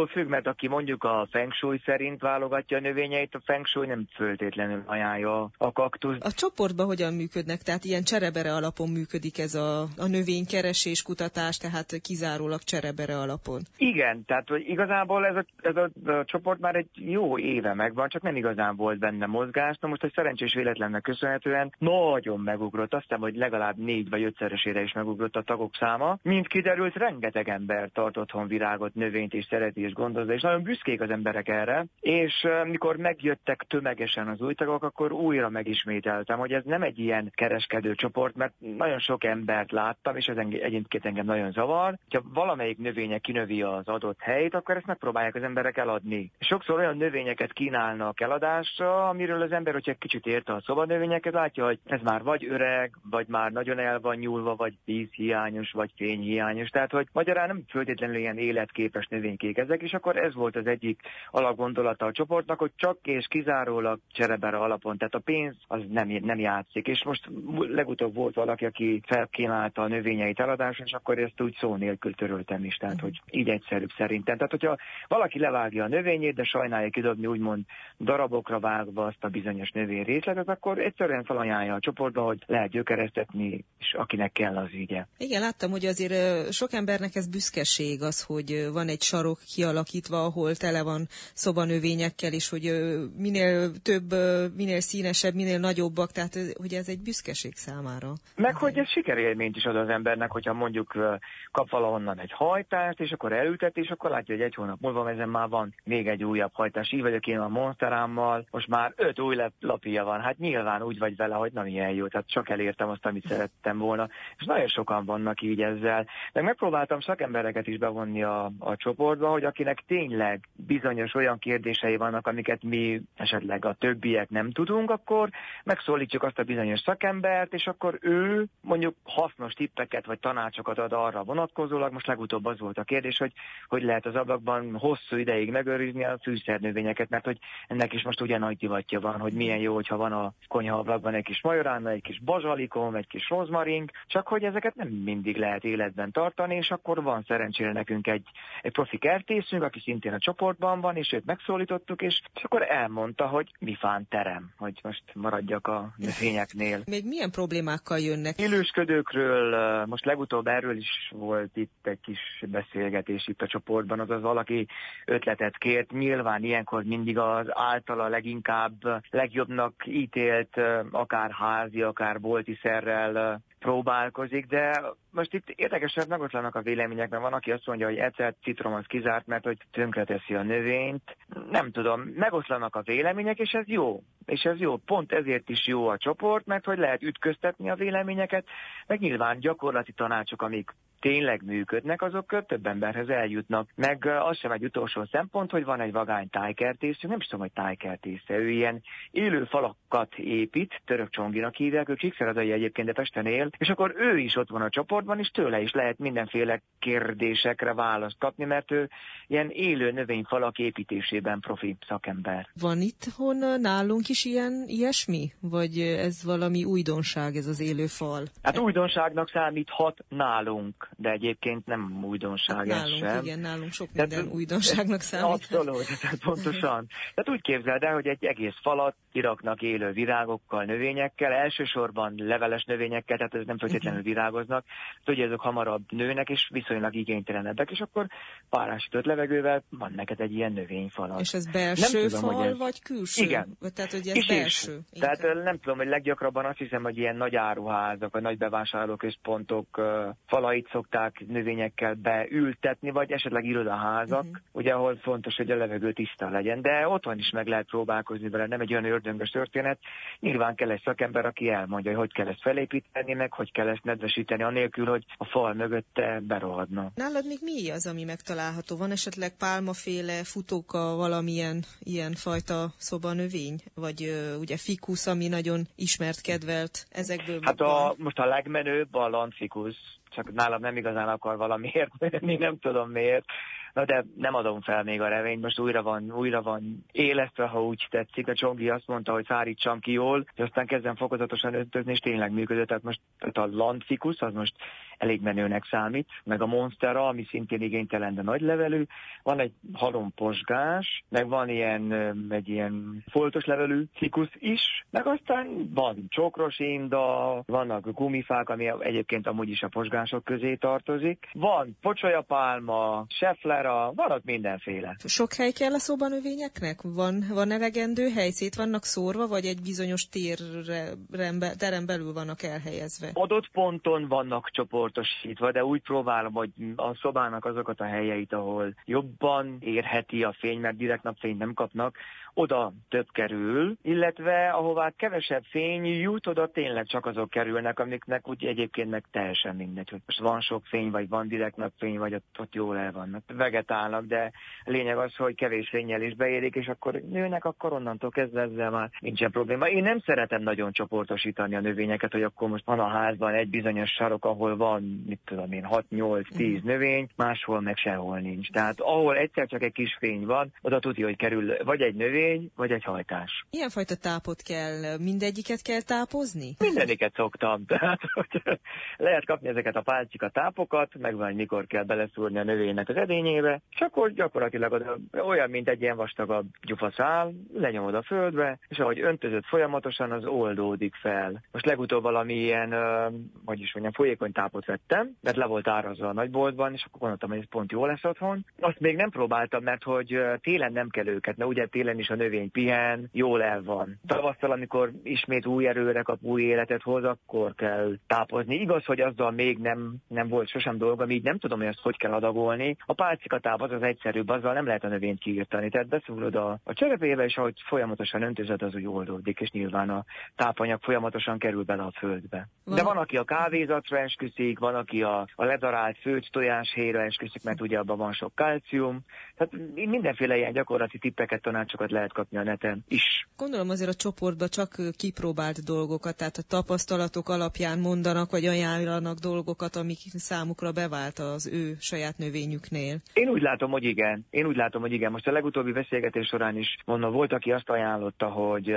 attól függ, mert aki mondjuk a feng shui szerint válogatja a növényeit, a feng shui nem föltétlenül ajánlja a kaktusz. A csoportban hogyan működnek? Tehát ilyen cserebere alapon működik ez a, a növénykeresés, kutatás, tehát kizárólag cserebere alapon. Igen, tehát hogy igazából ez a, ez a, a csoport már egy jó éve megvan, csak nem igazán volt benne mozgás. Na most egy szerencsés véletlennek köszönhetően nagyon megugrott, azt hiszem, hogy legalább négy vagy ötszeresére is megugrott a tagok száma. Mint kiderült, rengeteg ember tart otthon virágot, növényt és szereti és gondozza, és nagyon büszkék az emberek erre. És uh, mikor megjöttek tömegesen az új tagok, akkor újra megismételtem, hogy ez nem egy ilyen kereskedő csoport, mert nagyon sok embert láttam, és ez enge- egyébként engem nagyon zavar. Ha valamelyik növénye kinövi az adott helyét, akkor ezt megpróbálják az emberek eladni. Sokszor olyan növényeket kínálnak eladásra, amiről az ember, hogyha egy kicsit érte a szobanövényeket, látja, hogy ez már vagy öreg, vagy már nagyon el van nyúlva, vagy vízhiányos, vagy fényhiányos. Tehát, hogy magyarán nem föltétlenül ilyen életképes növénykék ezek, és akkor ez volt az egyik alapgondolata a csoportnak, hogy csak és kizárólag cserebere alapon, tehát a pénz az nem, nem játszik. És most legutóbb volt valaki, aki felkínálta a növényeit eladásra, és akkor ezt úgy szó nélkül töröltem is, tehát hogy így egyszerűbb szerintem. Tehát, hogyha valaki levágja a növényét, de sajnálja kidobni úgymond darabokra vágva azt a bizonyos növény részletet, akkor egyszerűen felajánlja a csoportba, hogy lehet gyökeresztetni, és akinek kell, az vigye. Igen, láttam, hogy azért sok embernek ez büszkeség az, hogy van egy sarok kialakítva, ahol tele van szobanövényekkel, és hogy minél több, minél színesebb, minél nagyobbak, tehát hogy ez egy büszkeség számára. Meg hogy ez sikerélményt is ad az embernek, hogyha mondjuk kap valahonnan egy hajtást, és akkor elültet, és akkor látja, hogy egy hónap múlva ezen már van még egy újabb hajtás. Így vagyok én a monsterámmal, most már öt új lapja van. Hát nyilván úgy vagy vele, hogy nem ilyen jó, tehát csak elértem azt, amit szerettem volna. És nagyon sokan vannak így ezzel. Meg megpróbáltam szakembereket is bevonni a, a csoportba, hogy akinek tényleg bizonyos olyan kérdései vannak, amiket mi esetleg a többiek nem tudunk, akkor megszólítjuk azt a bizonyos szakembert, és akkor ő mondjuk hasznos tippeket vagy tanácsokat ad arra vonatkozólag. Most legutóbb az volt a kérdés, hogy hogy lehet az ablakban hosszú ideig megőrizni a fűszernövényeket, mert hogy ennek is most ugye nagy divatja van, hogy milyen jó, hogyha van a konyhaablakban egy kis majorána, egy kis bazsalikom, egy kis rozmarink, csak hogy ezeket nem mindig lehet életben tartani, és akkor van szerencsére nekünk egy, egy profi kertészünk, aki szintén a csoportban van, és őt megszólítottuk, és, és akkor elmondta, hogy mi fán terem, hogy most maradjak a növényeknél. Még milyen problémákkal jönnek? Illősködőkről, most legutóbb erről is volt itt egy kis beszélgetés itt a csoportban, azaz valaki ötletet kért, nyilván ilyenkor mindig az általa leginkább legjobbnak ítélt, akár házi, akár bolti szerrel próbálkozik, de most itt érdekesen megoszlanak a vélemények, mert van, aki azt mondja, hogy ecet, citrom az kizárt, mert hogy tönkreteszi a növényt. Nem tudom, megoszlanak a vélemények, és ez jó. És ez jó. Pont ezért is jó a csoport, mert hogy lehet ütköztetni a véleményeket, meg nyilván gyakorlati tanácsok, amik tényleg működnek, azok több emberhez eljutnak. Meg az sem egy utolsó szempont, hogy van egy vagány tájkertészünk, nem is tudom, hogy tájkertésze, ő ilyen élő falakat épít, Török Csonginak hívják, ő Csíkszeredai egyébként, de Pesten él, és akkor ő is ott van a csoportban, és tőle is lehet mindenféle kérdésekre választ kapni, mert ő ilyen élő növényfalak építésében profi szakember. Van itthon nálunk is ilyen ilyesmi? Vagy ez valami újdonság, ez az élő fal? Hát újdonságnak számíthat nálunk, de egyébként nem újdonság hát nálunk, ez sem. Igen, nálunk sok minden tehát, újdonságnak számít. Abszolút, tehát pontosan. Tehát úgy képzeld el, hogy egy egész falat kiraknak élő virágokkal, növényekkel, elsősorban leveles növényekkel, tehát ez nem feltétlenül virágoznak, ugye ezek hamarabb nőnek, és viszonylag igénytelenebbek, és akkor párásított levegővel van neked egy ilyen növényfalat. És ez belső nem tudom, fal, ez... vagy külső? Igen. Tehát, hogy ez is belső. Is. Tehát nem tudom, hogy leggyakrabban azt hiszem, hogy ilyen nagy áruházak, vagy nagy bevásárlóközpontok uh, falait szokták növényekkel beültetni, vagy esetleg irodaházak, uh-huh. ugye, ahol fontos, hogy a levegő tiszta legyen. De otthon is meg lehet próbálkozni vele, nem egy olyan ördöngös történet. Nyilván kell egy szakember, aki elmondja, hogy hogy kell ezt felépíteni, meg hogy kell ezt nedvesíteni, anélkül, hogy a fal mögötte berohadna. Nálad még mi az, ami megtalálható? Van esetleg pálmaféle, futóka, valamilyen ilyen fajta szobanövény? Vagy uh, ugye fikusz, ami nagyon ismert, kedvelt ezekből? Hát a, most a legmenőbb a landfikusz, csak nálam nem igazán akar valamiért menni, nem tudom miért. Na de nem adom fel még a reményt, most újra van, újra van élesztve, ha úgy tetszik. A Csongi azt mondta, hogy szárítsam ki jól, és aztán kezdem fokozatosan öntözni, és tényleg működött. Tehát most a Landficus, az most elég menőnek számít, meg a Monstera, ami szintén igénytelen, de nagy levelű. Van egy halomposgás, meg van ilyen, egy ilyen foltos levelű fikus is, meg aztán van csokros inda, vannak gumifák, ami egyébként amúgy is a posgások közé tartozik. Van pocsolyapálma, seflera, van ott mindenféle. Sok hely kell a szobanövényeknek? Van, van elegendő hely? Szét vannak szórva, vagy egy bizonyos térre, terem belül vannak elhelyezve? Adott ponton vannak csoportosítva, de úgy próbálom, hogy a szobának azokat a helyeit, ahol jobban érheti a fény, mert direkt napfényt nem kapnak, oda több kerül, illetve ahová kevesebb fény jut, oda tényleg csak azok kerülnek, amiknek úgy egyébként meg teljesen mindegy, hogy most van sok fény, vagy van direkt napfény, vagy ott, ott jól el vannak. Vegetálnak, de a lényeg az, hogy kevés fénnyel is beérik, és akkor nőnek, akkor onnantól kezdve ezzel már nincsen probléma. Én nem szeretem nagyon csoportosítani a növényeket, hogy akkor most van a házban egy bizonyos sarok, ahol van, mit tudom én, hat nyolc tíz mm. növény, máshol meg sehol nincs. Tehát ahol egyszer csak egy kis fény van, oda tudja, hogy kerül vagy egy növény, vagy egy hajtás. Milyen fajta tápot kell? Mindegyiket kell tápozni? Mindegyiket szoktam. Tehát, hogy lehet kapni ezeket a pálcika tápokat, meg van, mikor kell beleszúrni a növénynek az edényébe, és akkor gyakorlatilag oda, olyan, mint egy ilyen vastagabb gyufaszál, lenyomod a földbe, és ahogy öntözött folyamatosan, az oldódik fel. Most legutóbb valami ilyen, uh, hogy is mondjam, folyékony tápot vettem, mert le volt árazva a nagyboltban, és akkor gondoltam, hogy ez pont jó lesz otthon. Azt még nem próbáltam, mert hogy télen nem kell őket, mert ugye télen is a növény pihen, jól el van. Tavasszal, amikor ismét új erőre kap, új életet hoz, akkor kell tápozni. Igaz, hogy azzal még nem, nem volt sosem dolgom, így nem tudom, hogy ezt hogy kell adagolni. A pálcikatáp az az egyszerűbb, azzal nem lehet a növényt kiírtani. Tehát beszúrod a, a cserepébe, és ahogy folyamatosan öntözöd, az úgy oldódik, és nyilván a tápanyag folyamatosan kerül bele a földbe. Van. De van, aki a kávézatra esküszik, van, aki a, a ledarált főtt tojáshéjra esküszik, mert ugye abban van sok kalcium. Tehát mindenféle ilyen gyakorlati tippeket, tanácsokat lehet kapni a neten is. Gondolom azért a csoportban csak kipróbált dolgokat, tehát a tapasztalatok alapján mondanak, vagy ajánlanak dolgokat, amik számukra bevált az ő saját növényüknél. Én úgy látom, hogy igen. Én úgy látom, hogy igen. Most a legutóbbi beszélgetés során is mondom, volt, aki azt ajánlotta, hogy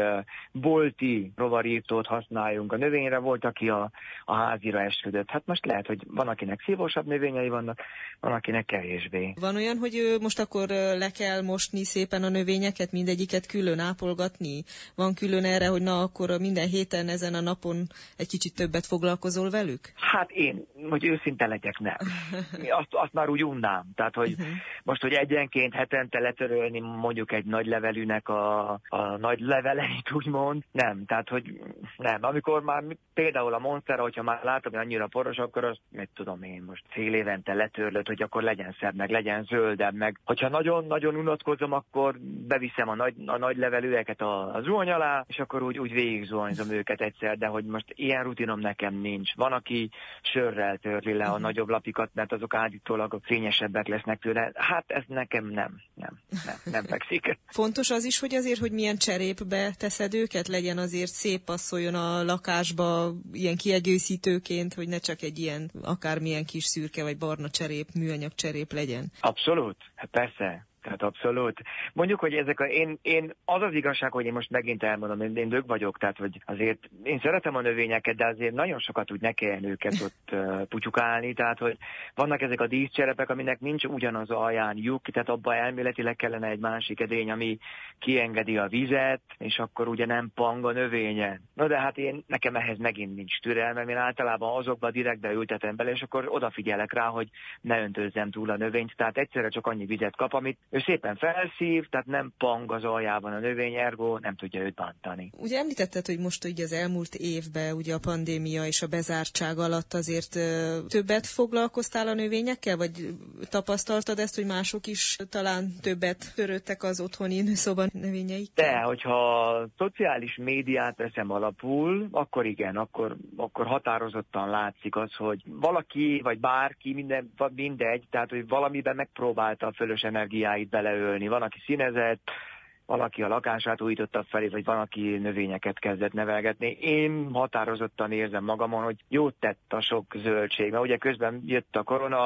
bolti rovarírtót használjunk a növényre, volt, aki a, a házira esküdött. Hát most lehet, hogy van, akinek szívósabb növényei vannak, van, akinek kevésbé. Van olyan, hogy most akkor le kell mosni szépen a növényeket, mindegyiket külön ápolgatni? Van külön erre, hogy na akkor minden héten ezen a napon egy kicsit többet foglalkozol velük? Hát én, hogy őszinte legyek, nem. Azt, azt már úgy unnám. Tehát, hogy uh-huh. most, hogy egyenként hetente letörölni mondjuk egy nagy levelűnek a, a nagy leveleit, úgymond, nem. Tehát, hogy nem. Amikor már például a Monstera, hogyha már látom, hogy annyira poros, akkor azt, mit tudom én, most fél évente letörlöd, hogy akkor legyen szebb, meg legyen zöldebb, meg hogyha nagyon-nagyon unatkozom, akkor beviszem a nagy, a nagy levelőeket a, a zuhany alá, és akkor úgy, úgy végig zuhanyzom őket egyszer, de hogy most ilyen rutinom nekem nincs. Van, aki sörrel törli le a nagyobb lapikat, mert azok állítólag fényesebbek lesznek tőle. Hát ez nekem nem, nem, nem, nem fekszik. Fontos az is, hogy azért, hogy milyen cserépbe teszed őket, legyen azért szép, passzoljon a lakásba ilyen kiegészítőként, hogy ne csak egy ilyen akármilyen kis szürke vagy barna cserép, műanyag cserép legyen. Abszolút, hát persze. Tehát abszolút. Mondjuk, hogy ezek a, én, én, az az igazság, hogy én most megint elmondom, én, én dög vagyok, tehát hogy azért én szeretem a növényeket, de azért nagyon sokat úgy ne kelljen őket ott uh, putyukálni, tehát hogy vannak ezek a díszcserepek, aminek nincs ugyanaz alján lyuk, tehát abban elméletileg kellene egy másik edény, ami kiengedi a vizet, és akkor ugye nem pang a növényen. Na de hát én, nekem ehhez megint nincs türelmem, én általában azokba direktbe ültetem bele, és akkor odafigyelek rá, hogy ne öntözzem túl a növényt, tehát egyszerre csak annyi vizet kap, amit ő szépen felszív, tehát nem pang az aljában a növény, ergo nem tudja őt bántani. Ugye említetted, hogy most ugye az elmúlt évben ugye a pandémia és a bezártság alatt azért ö, többet foglalkoztál a növényekkel, vagy tapasztaltad ezt, hogy mások is talán többet törődtek az otthoni szoban növényeikkel? De, hogyha a szociális médiát veszem alapul, akkor igen, akkor, akkor határozottan látszik az, hogy valaki, vagy bárki, minden, mindegy, tehát hogy valamiben megpróbálta a fölös energiáit beleölni. Van, aki színezett, valaki a lakását újította felé, vagy van, aki növényeket kezdett nevelgetni. Én határozottan érzem magamon, hogy jót tett a sok zöldség, mert ugye közben jött a korona,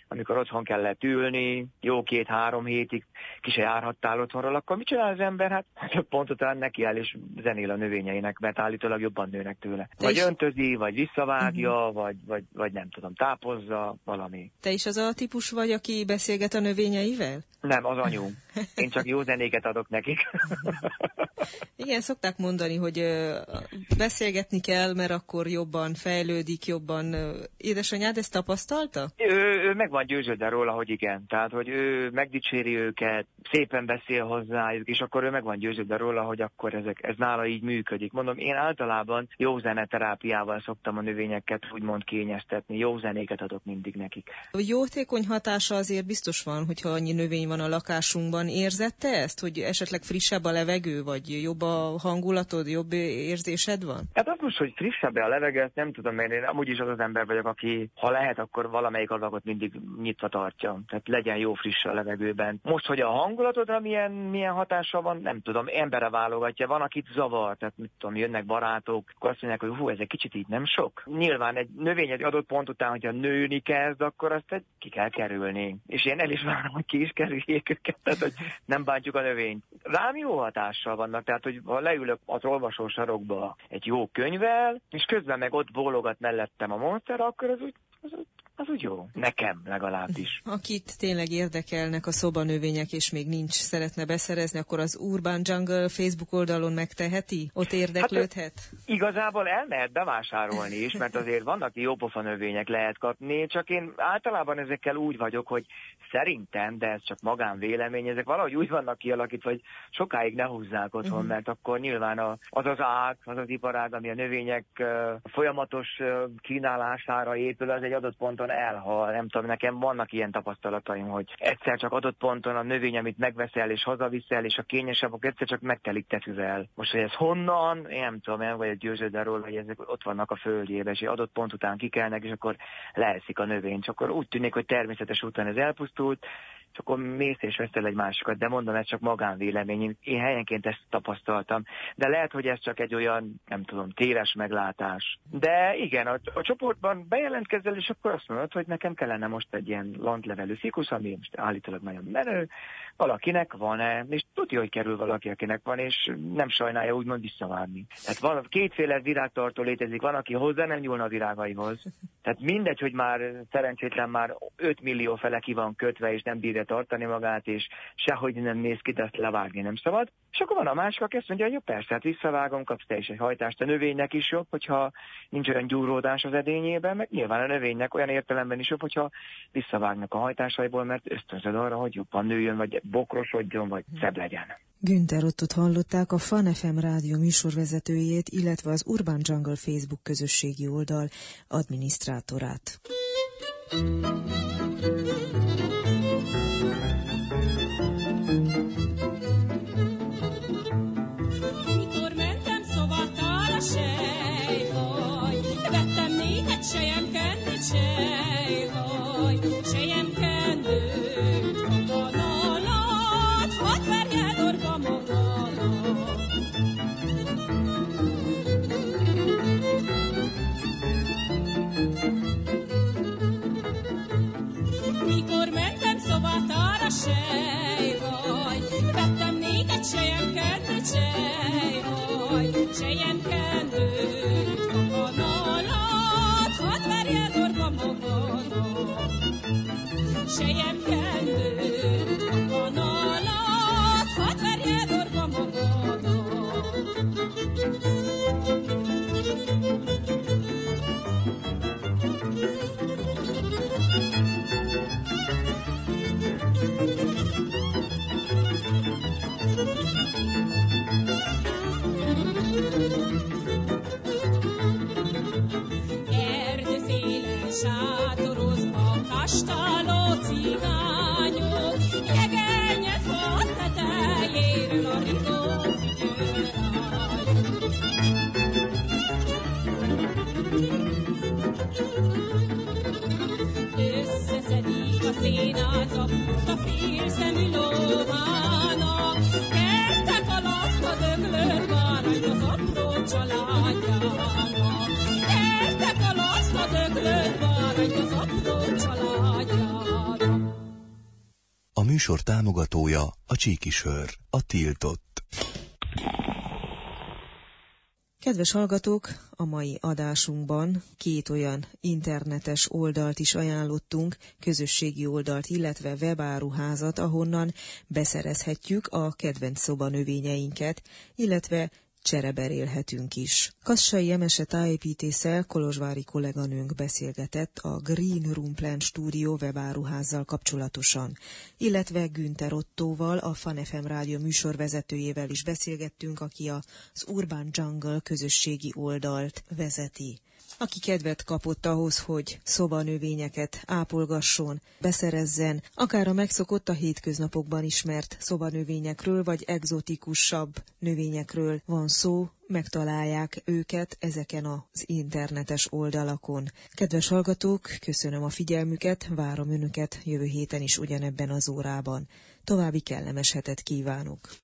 amikor otthon kellett ülni, jó két-három hétig ki se járhattál otthonról, akkor mit csinál az ember? Hát több pont után nekiáll és zenél a növényeinek, mert állítólag jobban nőnek tőle. Te vagy is... öntözi, vagy visszavágja, uh-huh. vagy, vagy, vagy nem tudom, tápozza, valami. Te is az a típus vagy, aki beszélget a növényeivel? Nem, az anyum. Én csak jó zenéket adok nekik. Igen, szokták mondani, hogy ö, beszélgetni kell, mert akkor jobban fejlődik, jobban. Ö, édesanyád ezt tapasztalta? Ő, ő meg van győződve róla, hogy igen. Tehát, hogy ő megdicséri őket, szépen beszél hozzájuk, és akkor ő meg van győződve róla, hogy akkor ezek, ez nála így működik. Mondom, én általában jó zeneterápiával szoktam a növényeket úgymond kényeztetni, jó zenéket adok mindig nekik. A jótékony hatása azért biztos van, hogyha annyi növény van a lakásunkban. Érzette ezt, hogy esetleg frissebb a levegő, vagy jobb a hangulatod, jobb érzésed van? Hát az most, hogy frissebb a levegő, ezt nem tudom, mert én amúgy is az az ember vagyok, aki ha lehet, akkor valamelyik ablakot mindig nyitva tartja. Tehát legyen jó friss a levegőben. Most, hogy a hangulatodra milyen, milyen hatása van, nem tudom, emberre válogatja. Van, akit zavar, tehát mit tudom, jönnek barátok, akkor azt mondják, hogy hú, ez egy kicsit így nem sok. Nyilván egy növény egy adott pont után, hogyha nőni kezd, akkor azt egy ki kell kerülni. És én el is várom, hogy ki is kerüljék őket, tehát hogy nem bántjuk a növényt. Rám jó hatással vannak, tehát hogy ha leülök az olvasó sarokba egy jó könyvvel, és közben meg ott bólogat mellettem a Monster, akkor az úgy, az úgy az úgy jó. Nekem legalábbis. Akit tényleg érdekelnek a szobanövények, és még nincs, szeretne beszerezni, akkor az Urban Jungle Facebook oldalon megteheti? Ott érdeklődhet? Hát, igazából el lehet bevásárolni is, mert azért vannak jópofa növények, lehet kapni, csak én általában ezekkel úgy vagyok, hogy szerintem, de ez csak magánvélemény, ezek valahogy úgy vannak kialakítva, hogy sokáig ne húzzák otthon, uh-huh. mert akkor nyilván a, az az ág, az az iparág, ami a növények uh, folyamatos uh, kínálására épül, az egy adott ponton elhal. Nem tudom, nekem vannak ilyen tapasztalataim, hogy egyszer csak adott ponton a növény, amit megveszel és hazaviszel, és a kényesebb, akkor egyszer csak megtelik tetűvel. Most, hogy ez honnan, én nem tudom, nem vagy győződve róla, hogy ezek ott vannak a földjében, és adott pont után kikelnek, és akkor leeszik a növény. Csak akkor úgy tűnik, hogy természetes úton ez elpusztult, és akkor mész és veszel egy másikat, de mondom, ez csak magánvélemény. Én helyenként ezt tapasztaltam. De lehet, hogy ez csak egy olyan, nem tudom, téves meglátás. De igen, a, a csoportban bejelentkezel, és akkor azt mondod, hogy nekem kellene most egy ilyen lantlevelű fikusz, ami most állítólag nagyon menő, valakinek van-e, és tudja, hogy kerül valaki, akinek van, és nem sajnálja úgymond visszavárni. Tehát van, kétféle virágtartó létezik, van, aki hozzá nem nyúlna a virágaihoz. Tehát mindegy, hogy már szerencsétlen már öt millió fele ki van kötve, és nem bírja tartani magát, és sehogy nem néz ki, de ezt levágni nem szabad. És akkor van a másik, aki azt mondja, hogy jó, persze, hát visszavágom, kapsz te is egy hajtást. A növénynek is jobb, hogyha nincs olyan gyúródás az edényében, meg nyilván a növénynek olyan értelemben is jobb, hogyha visszavágnak a hajtásaiból, mert ösztönzöd arra, hogy jobban nőjön, vagy bokrosodjon, vagy szebb legyen. Günther Ottot hallották, a Fun ef em rádió műsorvezetőjét, illetve az Urban Jungle Facebook közösségi oldal adminisztrátorát. Mikor mentem szovattal a sejhaj, vettem négy selyemkendőt, sejhaj, selyemkendőt, kanalat, hadd verje dorba magadat. Mikor mentem szovattal a sejhaj, vettem négy selyemkendőt, sejhaj, selyemkendőt, kanalat, hadd verje dorba magadat. Selyemkendőt, kanalat, hadd verje dorba magadat. Erdőszélen sátoroznak kastáló cigányok, jegernye fa tetejéről a rigó figyel rájuk. Összeszedik a szénácapot a félszemű lóvának, kertek alatt a döglött bárány az apró családjának. Kertek alatt a döglött bárány az apró családjának. műsor támogatója a Csíkisör, a tiltott. Kedves hallgatók, a mai adásunkban két olyan internetes oldalt is ajánlottunk, közösségi oldalt, illetve webáruházat, ahonnan beszerezhetjük a kedvenc szobanövényeinket, illetve csereberélhetünk is. Kassai Emese tájépítésszel kolozsvári kolléganőnk beszélgetett a Green Room Plant Studio webáruházzal kapcsolatosan, illetve Günther Ottóval, a Fan ef em rádió műsorvezetőjével is beszélgettünk, aki az Urban Jungle közösségi oldalt vezeti. Aki kedvet kapott ahhoz, hogy szobanövényeket ápolgasson, beszerezzen, akár a megszokott, a hétköznapokban ismert szobanövényekről, vagy egzotikusabb növényekről van szó, megtalálják őket ezeken az internetes oldalakon. Kedves hallgatók, köszönöm a figyelmüket, várom önöket jövő héten is ugyanebben az órában. További kellemes hetet kívánok!